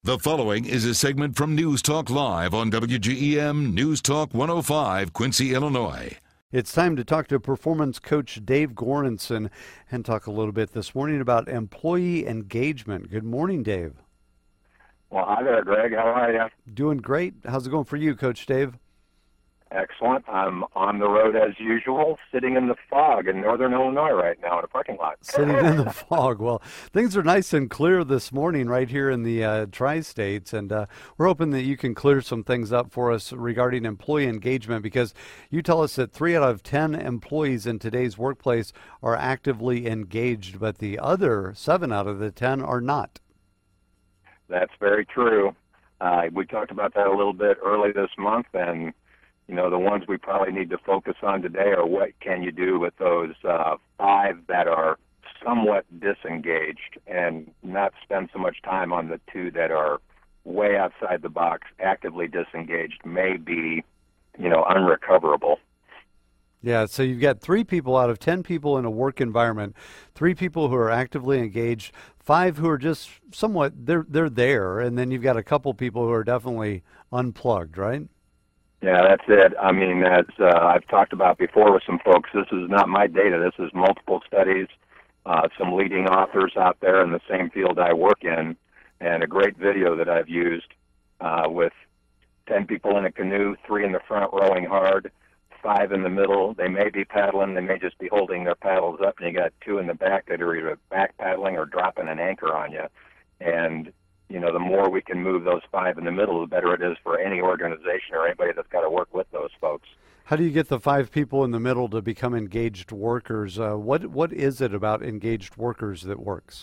The following is a segment from News Talk Live on WGEM News Talk 105, Quincy, Illinois. It's time to talk to performance coach Dave Goranson and talk a little bit this morning about employee engagement. Good morning, Dave. Well, hi there, Greg. How are you? Doing great. How's it going for you, Coach Dave? Excellent. I'm on the road as usual, sitting in the fog in northern Illinois right now in a parking lot. Sitting in the fog. Well, things are nice and clear this morning right here in the tri-states, and we're hoping that you can clear some things up for us regarding employee engagement, because you tell us that 3 out of 10 employees in today's workplace are actively engaged, but the other 7 out of the 10 are not. That's very true. We talked about that a little bit early this month, and the ones we probably need to focus on today are what can you do with those 5 that are somewhat disengaged, and not spend so much time on the 2 that are way outside the box, actively disengaged, may be, unrecoverable. Yeah, so you've got 3 people out of 10 people in a work environment, 3 people who are actively engaged, 5 who are just somewhat, they're there, and then you've got a couple people who are definitely unplugged, right? Yeah, that's it. I mean, as I've talked about before with some folks, this is not my data. This is multiple studies, some leading authors out there in the same field I work in, and a great video that I've used with 10 people in a canoe, 3 in the front rowing hard, 5 in the middle. They may be paddling. They may just be holding their paddles up, and you got 2 in the back that are either back paddling or dropping an anchor on you. And the more we can move those 5 in the middle, the better it is for any organization or anybody that's got to work with those folks. How do you get the 5 people in the middle to become engaged workers? What is it about engaged workers that works?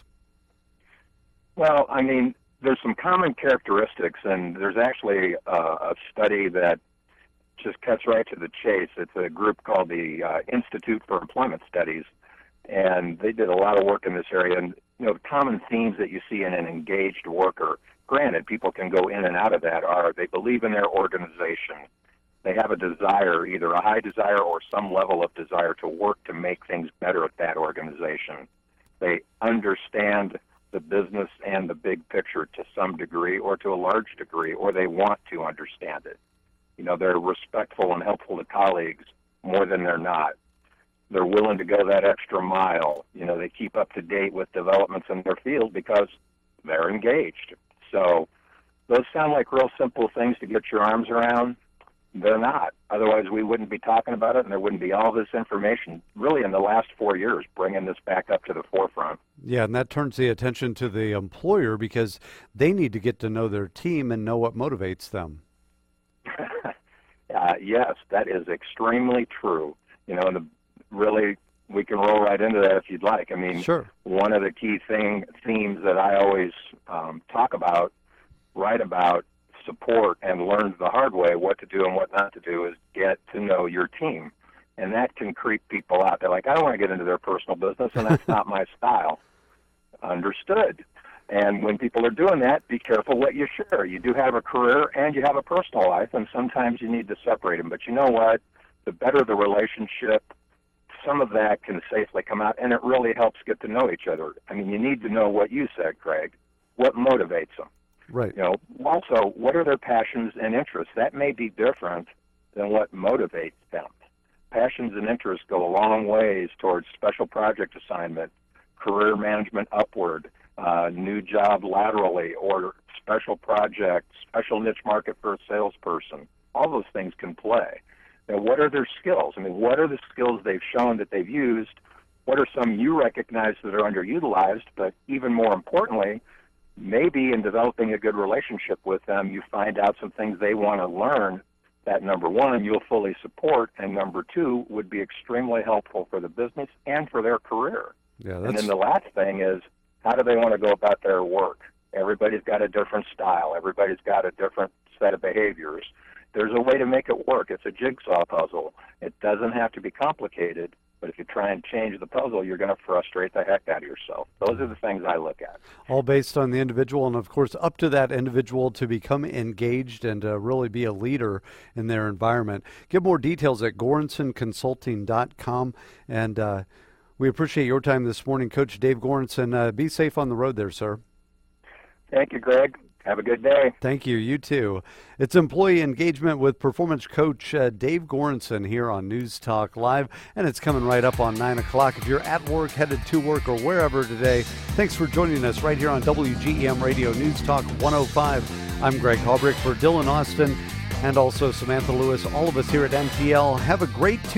Well, I mean, there's some common characteristics, and there's actually a study that just cuts right to the chase. It's a group called the Institute for Employment Studies, and they did a lot of work in this area. And the common themes that you see in an engaged worker, granted, people can go in and out of that, are they believe in their organization. They have a desire, either a high desire or some level of desire to work to make things better at that organization. They understand the business and the big picture to some degree or to a large degree, or they want to understand it. They're respectful and helpful to colleagues more than they're not. They're willing to go that extra mile. They keep up to date with developments in their field because they're engaged. So those sound like real simple things to get your arms around. They're not. Otherwise, we wouldn't be talking about it, and there wouldn't be all this information really in the last 4 years bringing this back up to the forefront. Yeah, and that turns the attention to the employer because they need to get to know their team and know what motivates them. Yes, that is extremely true. And really, we can roll right into that if you'd like. I mean, sure. One of the key themes that I always talk about, write about, support, and learn the hard way what to do and what not to do is get to know your team. And that can creep people out. They're like, I don't want to get into their personal business, and that's not my style. Understood. And when people are doing that, be careful what you share. You do have a career and you have a personal life, and sometimes you need to separate them. But you know what? The better the relationship, some of that can safely come out, and it really helps get to know each other. I mean, you need to know what you said, Craig, what motivates them. Right. Also, what are their passions and interests? That may be different than what motivates them. Passions and interests go a long ways towards special project assignment, career management upward, new job laterally, or special project, special niche market for a salesperson. All those things can play. Now, what are their skills? I mean, what are the skills they've shown that they've used? What are some you recognize that are underutilized? But even more importantly, maybe in developing a good relationship with them, you find out some things they want to learn that, number one, you'll fully support, and number two, would be extremely helpful for the business and for their career. Yeah, and then the last thing is, how do they want to go about their work? Everybody's got a different style. Everybody's got a different set of behaviors. There's a way to make it work. It's a jigsaw puzzle. It doesn't have to be complicated, but if you try and change the puzzle, you're going to frustrate the heck out of yourself. Those are the things I look at. All based on the individual, and of course up to that individual to become engaged and really be a leader in their environment. Get more details at GoransonConsulting.com, and we appreciate your time this morning, Coach Dave Goranson. Be safe on the road there, sir. Thank you, Greg. Have a good day. Thank you. You too. It's employee engagement with performance coach Dave Goranson here on News Talk Live, and it's coming right up on 9 o'clock. If you're at work, headed to work, or wherever today, thanks for joining us right here on WGEM Radio News Talk 105. I'm Greg Halbrick for Dylan Austin and also Samantha Lewis. All of us here at NTL. Have a great Tuesday.